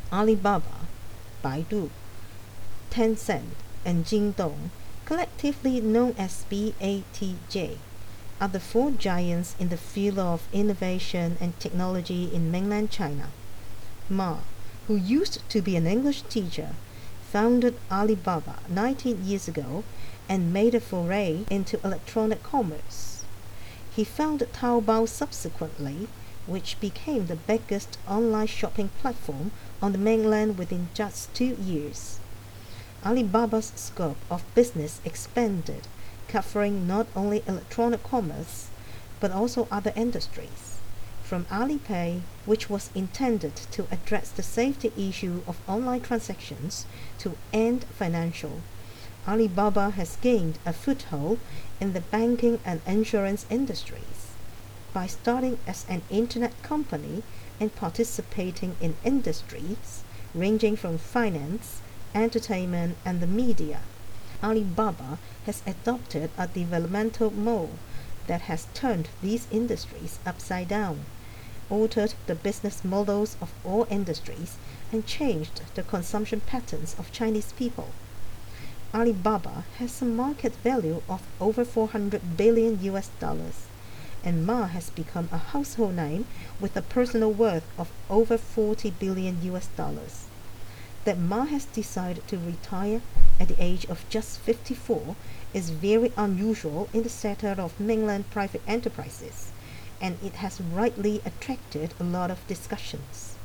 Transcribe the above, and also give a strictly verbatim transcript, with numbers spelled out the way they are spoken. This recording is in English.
Alibaba, Baidu, Tencent, and Jingdong, collectively known as B A T J, are the four giants in the field of innovation and technology in mainland China. Ma, who used to be an English teacher, founded Alibaba nineteen years ago and made a foray into electronic commerce. He founded Taobao subsequently, which became the biggest online shopping platform on the mainland within just two years. Alibaba's scope of business expanded, covering not only electronic commerce, but also other industries. From Alipay, which was intended to address the safety issue of online transactions, to Ant Financial, Alibaba has gained a foothold in the banking and insurance industries. By starting as an internet company and participating in industries ranging from finance, entertainment, and the media, Alibaba has adopted a developmental mode that has turned these industries upside down, altered the business models of all industries, and changed the consumption patterns of Chinese people. Alibaba has a market value of over four hundred billion U S dollars, and Ma has become a household name with a personal worth of over forty billion U S dollars. That Ma has decided to retire at the age of just fifty-four is very unusual in the sector of mainland private enterprises, and it has rightly attracted a lot of discussions.